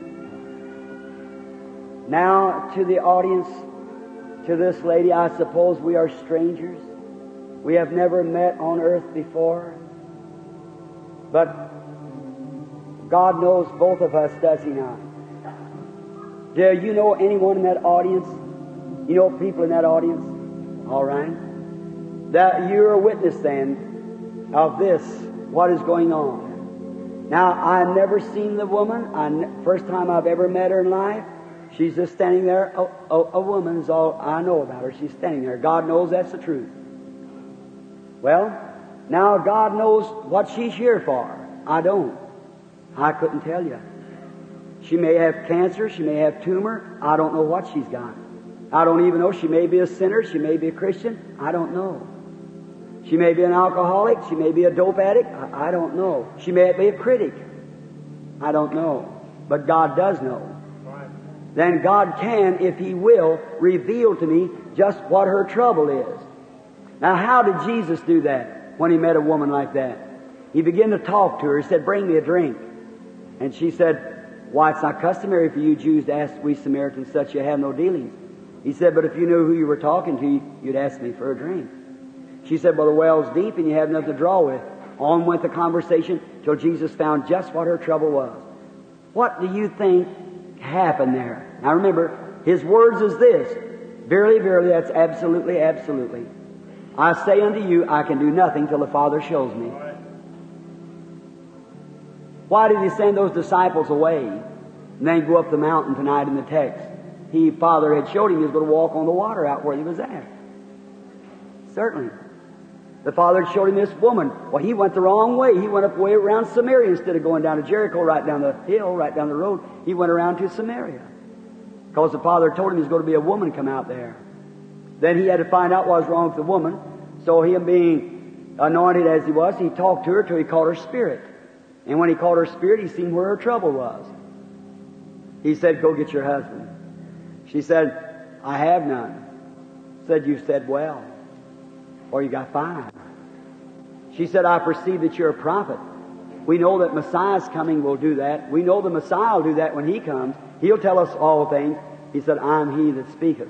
Now, to the audience, to this lady, I suppose we are strangers. We have never met on earth before. But God knows both of us, does He not? Do you know anyone in that audience? You know people in that audience? All right. That you're a witness then of this, what is going on. Now, I've never seen the woman. I, first time I've ever met her in life. She's just standing there. A, a, a woman is all I know about her. She's standing there. God knows that's the truth. Well, now God knows what she's here for. I don't. I couldn't tell you. She may have cancer. She may have tumor. I don't know what she's got. I don't even know. She may be a sinner. She may be a Christian. I don't know. She may be an alcoholic. She may be a dope addict. I, I don't know. She may be a critic. I don't know. But God does know. Then God can, if He will, reveal to me just what her trouble is. Now, how did Jesus do that when He met a woman like that? He began to talk to her. He said, bring me a drink. And she said, why, it's not customary for you Jews to ask we Samaritans such, you have no dealings. He said, but if you knew who you were talking to, you'd ask me for a drink. She said, well, the well's deep and you have nothing to draw with. On went the conversation till Jesus found just what her trouble was. What do you think happened there? Now remember, His words is this, verily, verily, that's absolutely, absolutely. I say unto you, I can do nothing till the Father shows me. Why did He send those disciples away and then go up the mountain tonight in the text? He, Father, had showed him He was going to walk on the water out where He was at. Certainly. The Father had showed him this woman. Well, he went the wrong way. He went up way around Samaria instead of going down to Jericho, right down the hill, right down the road. He went around to Samaria. Because the Father told him there's going to be a woman come out there. Then he had to find out what was wrong with the woman. So him being anointed as he was, he talked to her till he caught her spirit. And when he caught her spirit, he seen where her trouble was. He said, go get your husband. She said, I have none. Said, you said well. Or you got five. She said, I perceive that you're a prophet. We know that Messiah's coming will do that. We know the Messiah will do that when He comes. He'll tell us all things. He said, I'm He that speaketh.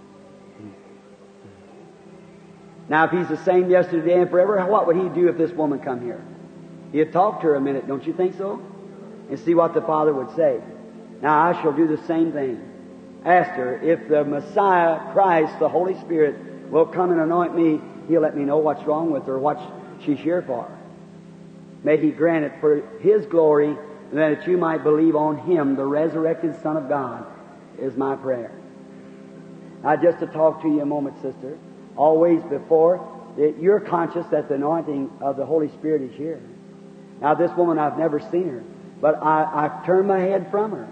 Now, if He's the same yesterday and forever, what would He do if this woman come here? He'd talk to her a minute, don't you think so? And see what the Father would say. Now, I shall do the same thing. Ask her, if the Messiah, Christ, the Holy Spirit, will come and anoint me, He'll let me know what's wrong with her, what she's here for. May He grant it for His glory, and that you might believe on Him, the resurrected Son of God, is my prayer. Now, just to talk to you a moment, sister, always before, that you're conscious that the anointing of the Holy Spirit is here. Now, this woman, I've never seen her, but I, I turned my head from her.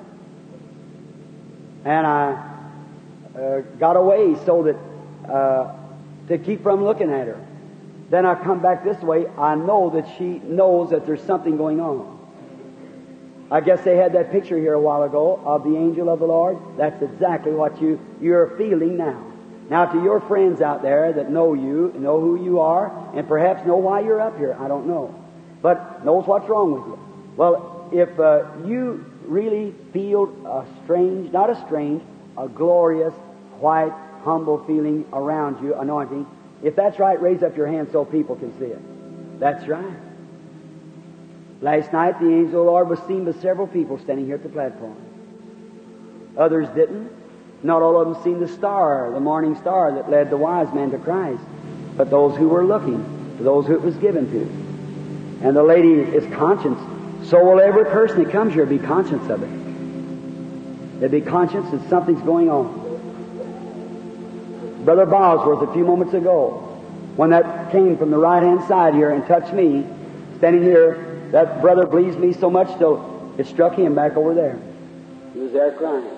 And I uh, got away so that uh, to keep from looking at her. Then I come back this way. I know that she knows that there's something going on. I guess they had that picture here a while ago of the angel of the Lord. That's exactly what you, you're feeling now. Now, to your friends out there that know you, know who you are, and perhaps know why you're up here, I don't know, but knows what's wrong with you. Well, if uh, you really feel a strange, not a strange, a glorious, white, humble feeling around you, anointing, if that's right, raise up your hand so people can see it. That's right. Last night, the angel of the Lord was seen by several people standing here at the platform. Others didn't. Not all of them seen the star, the morning star that led the wise men to Christ, but those who were looking, to those who it was given to. And the lady is conscious. So will every person that comes here be conscious of it. They'll be conscious that something's going on. Brother Bosworth, a few moments ago, when that came from the right-hand side here and touched me, standing here, that brother bleeds me so much till it struck him back over there. He was there crying.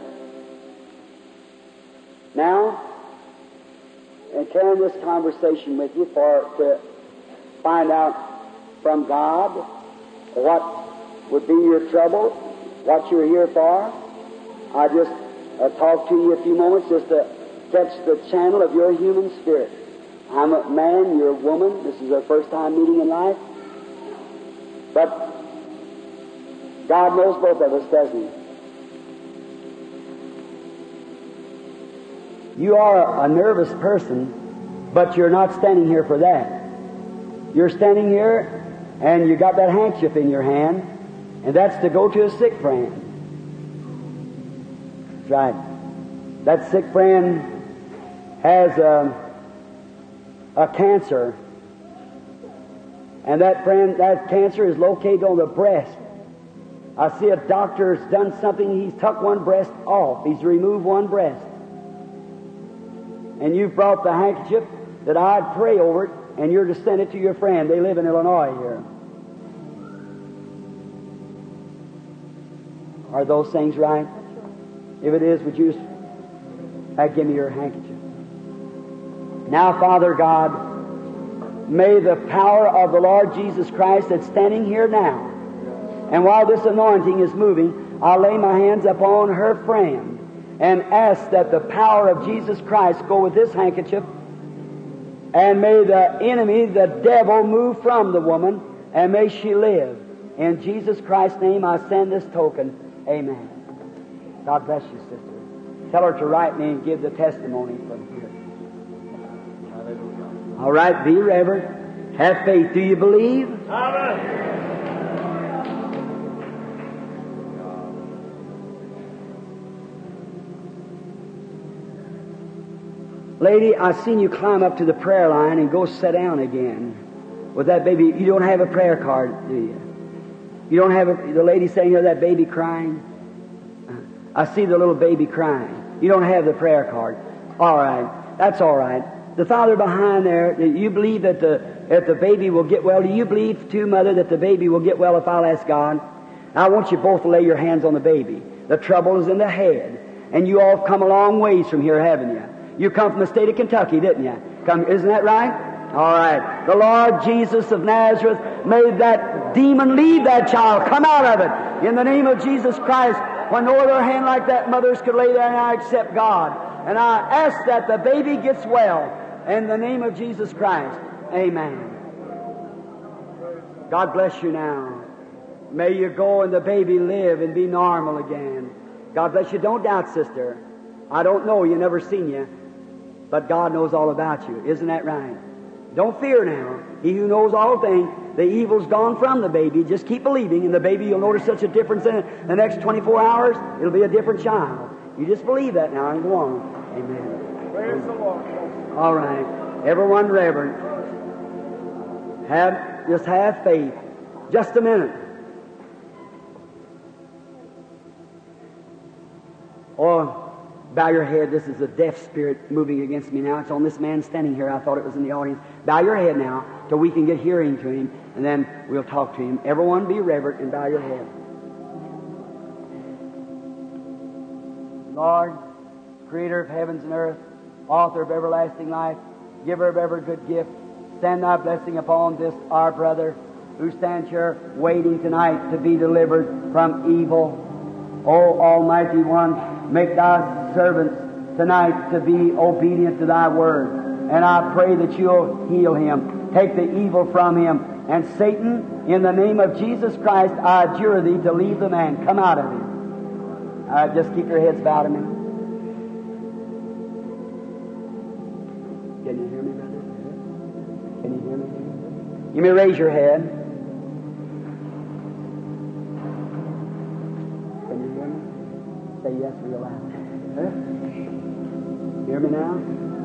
Now, in carrying this conversation with you for to find out from God what would be your trouble, what you're here for, I just uh, talked to you a few moments just to catch the channel of your human spirit. I'm a man, you're a woman. This is our first time meeting in life. But God knows both of us, doesn't He? You are a nervous person, but you're not standing here for that. You're standing here and you got that handkerchief in your hand, and that's to go to a sick friend. That's right. That sick friend has a, a cancer, and that friend, that cancer is located on the breast. I see a doctor's done something. He's took one breast off. He's removed one breast. And you've brought the handkerchief that I'd pray over it, and you're to send it to your friend. They live in Illinois here. Are those things right? If it is, would you Uh, give me your handkerchief. Now, Father God, may the power of the Lord Jesus Christ that's standing here now, and while this anointing is moving, I'll lay my hands upon her friend and ask that the power of Jesus Christ go with this handkerchief, and may the enemy, the devil, move from the woman, and may she live. In Jesus Christ's name I send this token. Amen. God bless you, sister. Tell her to write me and give the testimony from here. All right, be reverent. Have faith. Do you believe? Amen. Lady, I seen you climb up to the prayer line and go sit down again. With that baby, you don't have a prayer card, do you? You don't have a, the lady saying here, that baby crying? I see the little baby crying. You don't have the prayer card. All right, that's all right. The father behind there, do you believe that the if the baby will get well? Do you believe, too, Mother, that the baby will get well if I'll ask God? I want you both to lay your hands on the baby. The trouble is in the head. And you all have come a long ways from here, haven't you? You come from the state of Kentucky, didn't you? Come, isn't that right? All right. The Lord Jesus of Nazareth, may that demon leave that child. Come out of it. In the name of Jesus Christ, when no other hand like that mothers could lay there, and I accept God. And I ask that the baby gets well. In the name of Jesus Christ. Amen. God bless you now. May you go and the baby live and be normal again. God bless you. Don't doubt, sister. I don't know you, never seen you. But God knows all about you. Isn't that right? Don't fear now. He who knows all things, the evil's gone from the baby. Just keep believing, and the baby, you'll notice such a difference in it. The next twenty-four hours, it'll be a different child. You just believe that now and go on. Amen. Praise the Lord. All right. Everyone reverent. Have, just have faith. Just a minute. Oh, bow your head. This is a deaf spirit moving against me now. It's on this man standing here. I thought it was in the audience. Bow your head now till we can get hearing to him, and then we'll talk to him. Everyone be reverent and bow your head. Lord, Creator of heavens and earth, Author of everlasting life, Giver of every good gift, send thy blessing upon this our brother who stands here waiting tonight to be delivered from evil. O Almighty One, make thy servants tonight to be obedient to thy word. And I pray that you'll heal him, take the evil from him. And Satan, in the name of Jesus Christ, I adjure thee to leave the man. Come out of him. Uh, just keep your heads bowed a minute. Can you hear me, brother? Can you hear me? You may raise your head. Can you hear me? Say yes real loud. Huh? Hear me now?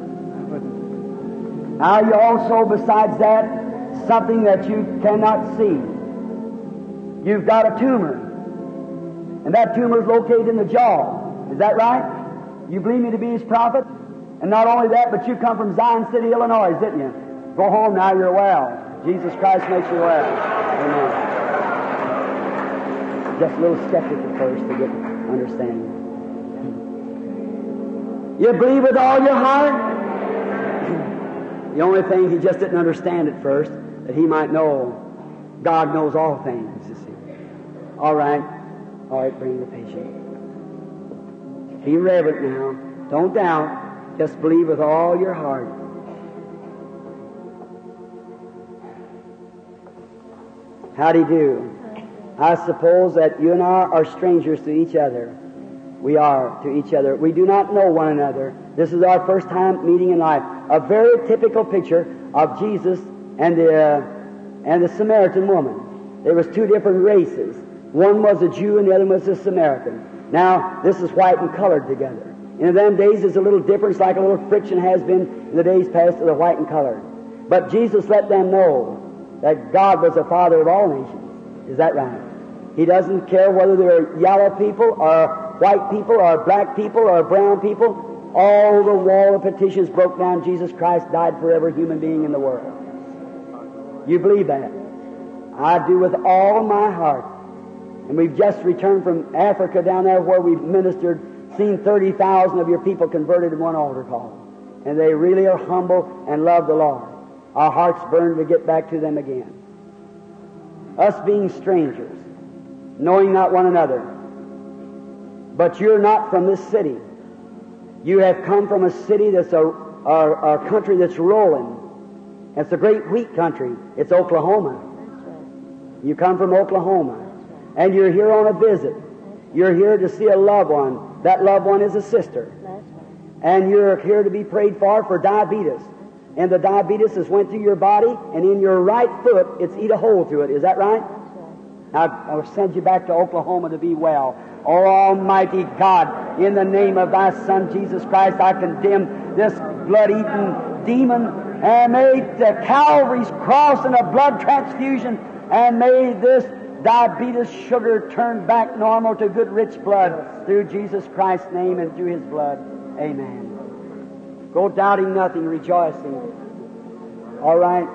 Now you also, besides that, something that you cannot see. You've got a tumor. And that tumor is located in the jaw. Is that right? You believe me to be his prophet? And not only that, but you come from Zion City, Illinois, didn't you? Go home now, you're well. Jesus Christ makes you well. Amen. Just a little skeptic at first to get understanding. You believe with all your heart? The only thing, he just didn't understand at first, that he might know God knows all things, you see. All right. All right, bring the patient. Be reverent now. Don't doubt. Just believe with all your heart. How do you do? I suppose that you and I are strangers to each other. We are to each other. We do not know one another. This is our first time meeting in life. A very typical picture of Jesus and the uh, and the Samaritan woman. There was two different races. One was a Jew and the other was a Samaritan. Now, this is white and colored together. In them days, there's a little difference, like a little friction has been in the days past to the white and colored. But Jesus let them know that God was the Father of all nations. Is that right? He doesn't care whether they're yellow people or white people or black people or brown people. All the wall of petitions broke down. Jesus Christ died for every human being in the world. You believe that? I do with all my heart. And we've just returned from Africa down there where we've ministered seen thirty thousand of your people converted in one altar call. And they really are humble and love the Lord. Our hearts burn to get back to them again. Us being strangers, knowing not one another. But you're not from this city. You have come from a city that's a, a, a country that's rolling. It's a great wheat country. It's Oklahoma. You come from Oklahoma. And you're here on a visit. You're here to see a loved one. That loved one is a sister. And you're here to be prayed for for diabetes. And the diabetes has went through your body, and in your right foot, it's eat a hole through it. Is that right? Now, I'll send you back to Oklahoma to be well. Oh, Almighty God, in the name of Thy Son, Jesus Christ, I condemn this blood-eating demon, and may the Calvary's cross and a blood transfusion, and may this diabetes sugar turn back normal to good rich blood through Jesus Christ's name and through His blood. Amen. Go doubting nothing, rejoicing. All right.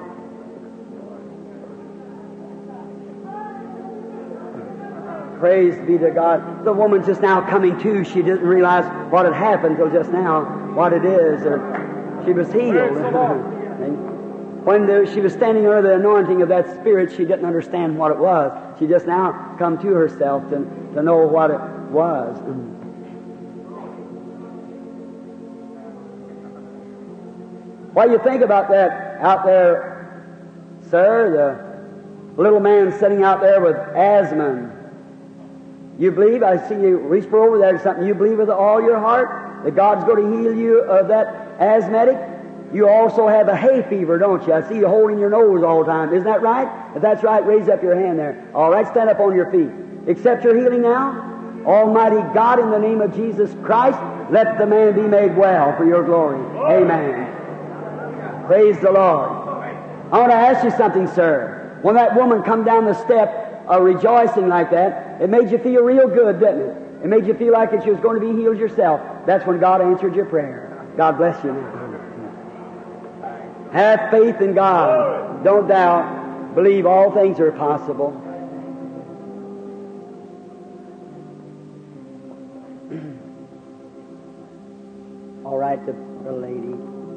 Praise be to God. The woman just now coming to, she didn't realize what had happened till just now, what it is. Or she was healed. When the, she was standing under the anointing of that Spirit, she didn't understand what it was. She just now come to herself to, to know what it was. What do you think about that out there, sir? The little man sitting out there with asthma. You believe, I see you whisper over there something, you believe with all your heart that God's going to heal you of that asthmatic? You also have a hay fever, don't you? I see you holding your nose all the time. Isn't that right? If that's right, raise up your hand there. All right, stand up on your feet. Accept your healing now. Almighty God, in the name of Jesus Christ, let the man be made well for your glory. Amen. Praise the Lord. I want to ask you something, sir. When that woman come down the step uh, rejoicing like that, it made you feel real good, didn't it? It made you feel like that you was going to be healed yourself. That's when God answered your prayer. God bless you now. Have faith in God. Don't doubt. Believe all things are possible. All right, the, the lady.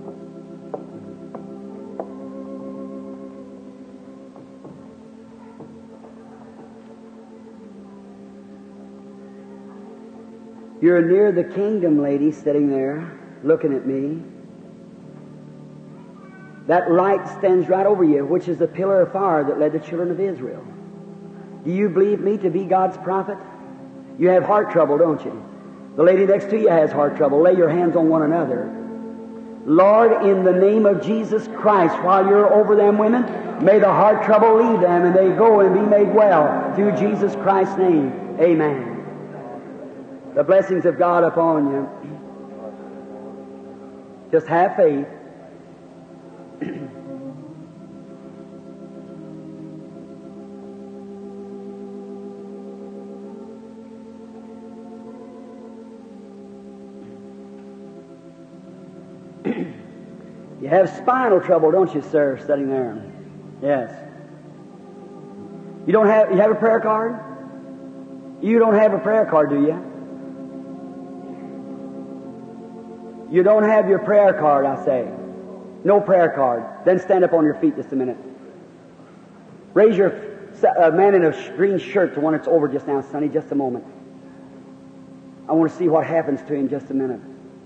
You're near the kingdom, lady, sitting there, looking at me. That light stands right over you, which is the pillar of fire that led the children of Israel. Do you believe me to be God's prophet? You have heart trouble, don't you? The lady next to you has heart trouble. Lay your hands on one another. Lord, in the name of Jesus Christ, while you're over them women, may the heart trouble leave them and they go and be made well through Jesus Christ's name. Amen. The blessings of God upon you. Just have faith. You have spinal trouble, don't you, sir, sitting there? Yes. You don't have, you have a prayer card? You don't have a prayer card, do you? You don't have your prayer card, I say. No prayer card. Then stand up on your feet just a minute. Raise your uh, man in a green shirt, the one that's over just now, Sonny, just a moment. I want to see what happens to him just a minute.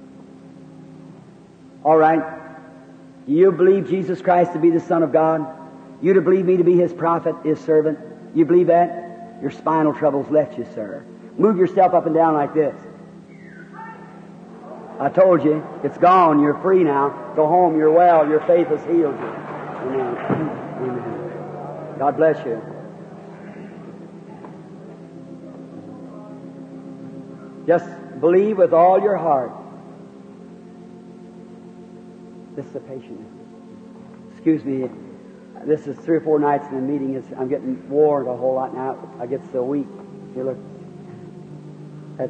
All right. You believe Jesus Christ to be the Son of God? You to believe me to be His prophet, His servant? You believe that? Your spinal trouble's left you, sir. Move yourself up and down like this. I told you, it's gone. You're free now. Go home. You're well. Your faith has healed you. Amen. Amen. God bless you. Just believe with all your heart. This is a patient. Excuse me. This is three or four nights in the meeting. It's, I'm getting warned a whole lot now. I get so weak. Here, look. That's.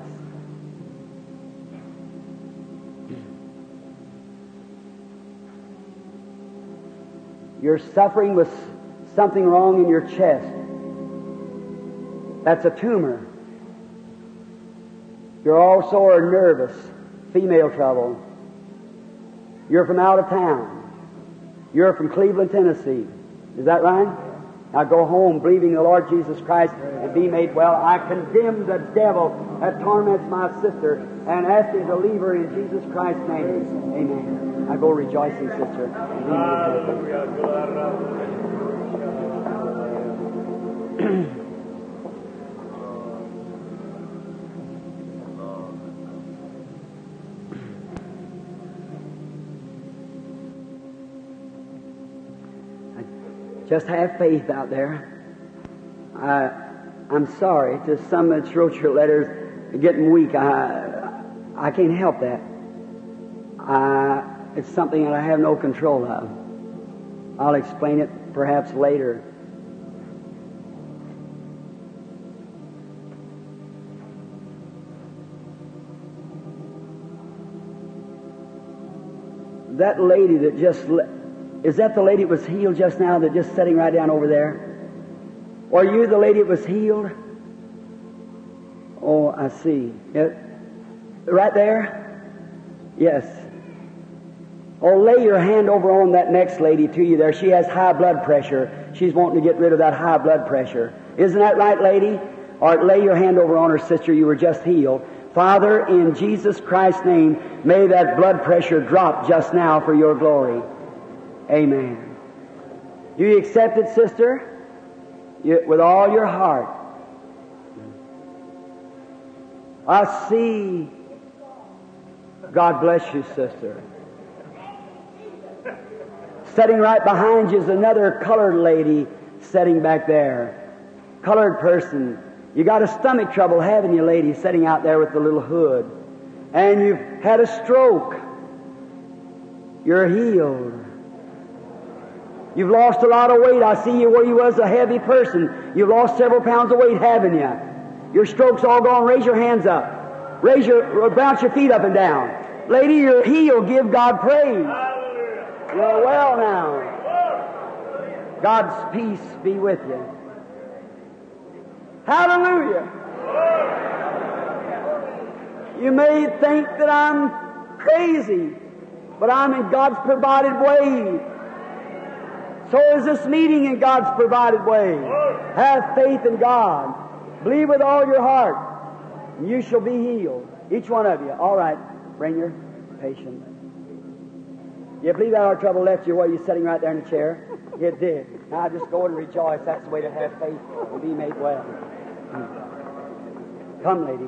You're suffering with something wrong in your chest. That's a tumor. You're also are nervous. Female trouble. You're from out of town. You're from Cleveland, Tennessee. Is that right? Now go home believing the Lord Jesus Christ and be made well. I condemn the devil that torments my sister and ask you to leave her in Jesus Christ's name. Amen. Now go rejoicing, sister. And be made well. Just have faith out there. I, I'm sorry to some that wrote your letters getting weak. I, I can't help that. I, it's something that I have no control of. I'll explain it perhaps later. That lady that just... Le- Is that the lady that was healed just now that just sitting right down over there? Or are you the lady that was healed? Oh, I see. It, right there? Yes. Oh, lay your hand over on that next lady to you there. She has high blood pressure. She's wanting to get rid of that high blood pressure. Isn't that right, lady? Or lay your hand over on her, sister. You were just healed. Father, in Jesus Christ's name, may that blood pressure drop just now for your glory. Amen. You accept it, sister? You, with all your heart. I see. God bless you, sister. Sitting right behind you is another colored lady sitting back there. Colored person. You got a stomach trouble, haven't you, lady, sitting out there with the little hood? And you've had a stroke. You're healed. You've lost a lot of weight. I see you where you was a heavy person. You've lost several pounds of weight, haven't you? Your stroke's all gone. Raise your hands up. Raise your, bounce your feet up and down. Lady, you're healed. Give God praise. You're well now. God's peace be with you. Hallelujah. You may think that I'm crazy, but I'm in God's provided way. So is this meeting in God's provided way. Have faith in God. Believe with all your heart, and you shall be healed. Each one of you. All right. Bring your patient. You believe that our trouble left you while you're sitting right there in the chair? It did. Now just go and rejoice. That's the way to have faith and be made well. Come, lady.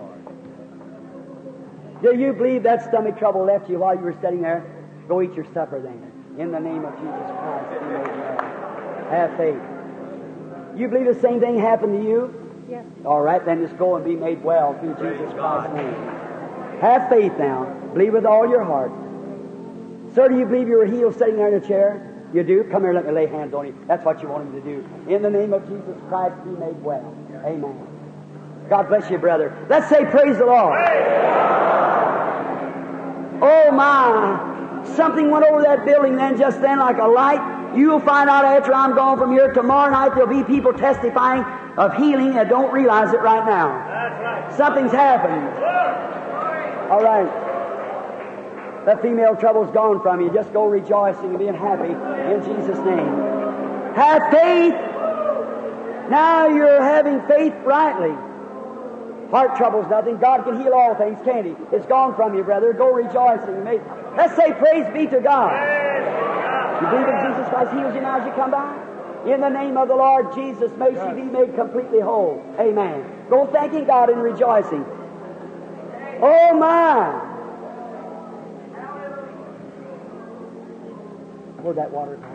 Do you believe that stomach trouble left you while you were sitting there? Go eat your supper then. In the name of Jesus Christ, be made well. Have faith. You believe the same thing happened to you? Yes. All right, then just go and be made well through Jesus Christ's name. Have faith now. Believe with all your heart. Sir, do you believe you were healed sitting there in a chair? You do? Come here, let me lay hands on you. That's what you want him to do. In the name of Jesus Christ, be made well. Amen. God bless you, brother. Let's say praise the Lord. Oh, my. Something went over that building then, just then, like a light. You'll find out after I'm gone from here. Tomorrow night there'll be people testifying of healing that don't realize it right now. That's right. Something's happened. All right. That female trouble's gone from you. Just go rejoicing and being happy in Jesus' name. Have faith. Now you're having faith rightly. Heart trouble's nothing. God can heal all things, can't He? It's gone from you, brother. Go rejoicing. Let's say praise be to God. You believe that Jesus Christ heals you now as you come by? In the name of the Lord Jesus, may she be made completely whole. Amen. Go thanking God and rejoicing. Oh, my. Where'd that water go?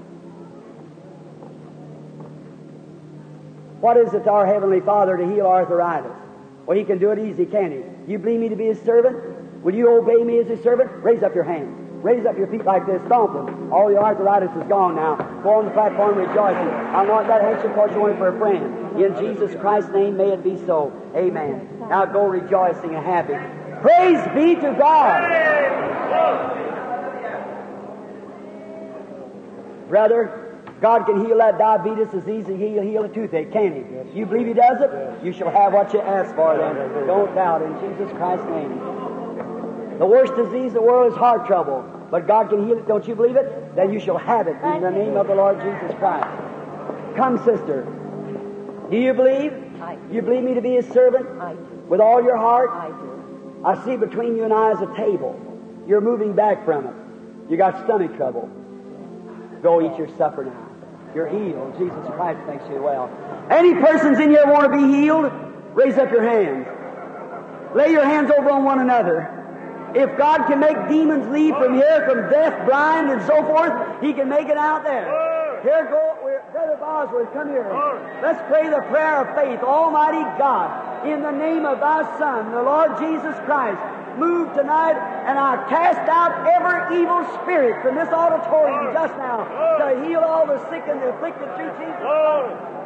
What is it to our Heavenly Father to heal arthritis? Well, He can do it easy, can't He? You believe me to be His servant? Will you obey me as His servant? Raise up your hands. Raise up your feet like this. Stomp them. All your arthritis is gone now. Go on the platform rejoicing. I'll not that handkerchief because you want it for a friend. In Jesus Christ's name, may it be so. Amen. Now go rejoicing and happy. Praise be to God. Brother, God can heal that diabetes as easy as He'll heal a toothache, can He? Yes. You believe He does it? You shall have what you ask for then. Don't doubt in Jesus Christ's name. The worst disease in the world is heart trouble, but God can heal it. Don't you believe it? Then you shall have it in the name of the Lord Jesus Christ. Come, sister. Do you believe? I do. You believe me to be His servant? I do. With all your heart? I do. I see between you and I is a table. You're moving back from it. You got stomach trouble. Go eat your supper now. You're healed. Jesus Christ makes you well. Any persons in here want to be healed? Raise up your hands. Lay your hands over on one another. If God can make demons leave from here, from deaf, blind, and so forth, He can make it out there. Here go, we're, Brother Bosworth, come here. Let's pray the prayer of faith. Almighty God, in the name of Thy Son, the Lord Jesus Christ, move tonight, and I cast out every evil spirit from this auditorium just now to heal all the sick and the afflicted through Jesus Christ.